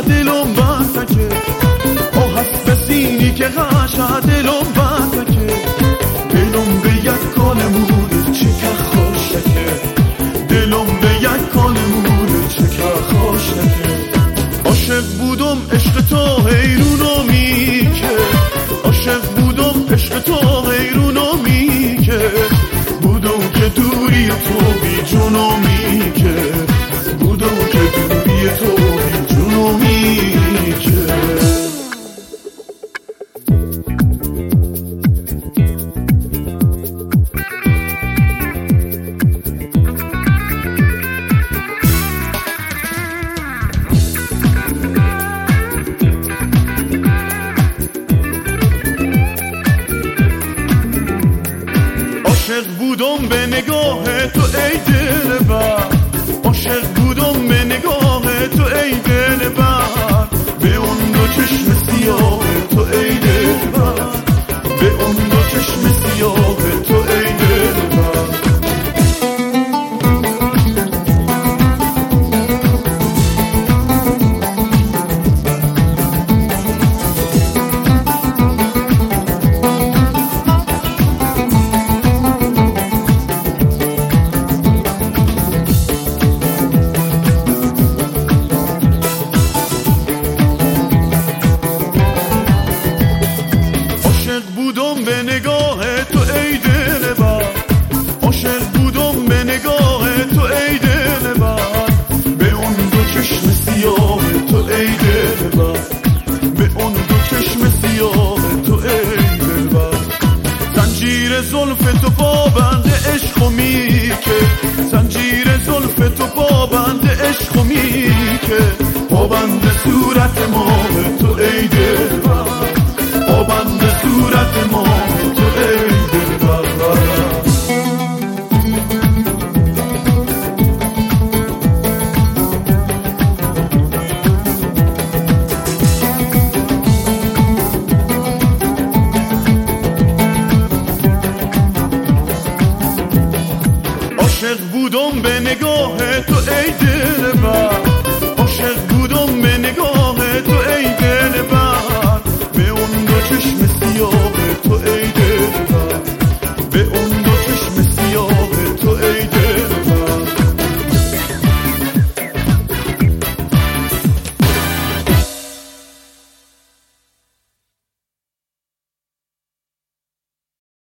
دلم بستکه آه هست سینی که غشه دلم بستکه دلم به یک کال موده چه که خوشکه دلم به یک کال موده چه که خوشکه عاشق بودم عشق تو حیرونو میکه عاشق بودم عشق تو حیرونو میکه بودم که دوری تو بی جونو میکه بودم که دوری تو بی جونو میکه عاشق بودم به نگاه تو ای دلبر عاشق بودم به نگاه تو ای دلبر به اون دو چشم سیاه تو ای دلبر به اون دو چشم سیاه تو ای دلبر بودم به نگاه تو ای دلبر عاشق بودم به نگاه تو ای دلبر به اون دو چشم سیاه تو ای دلبر به اون دو چشم سیاه تو ای دلبر زنجیر زلف تو پابند عشق میکه زنجیر زلف تو پابند عشق میکه پابند صورت ما تو ای دلبر پابند صورت ما تو ای دلبر عاشق بودم به نگاه تو ای دلبر عاشق بودم به نگاه تو ای دلبر به اون دو چشم سیاه تو ای دلبر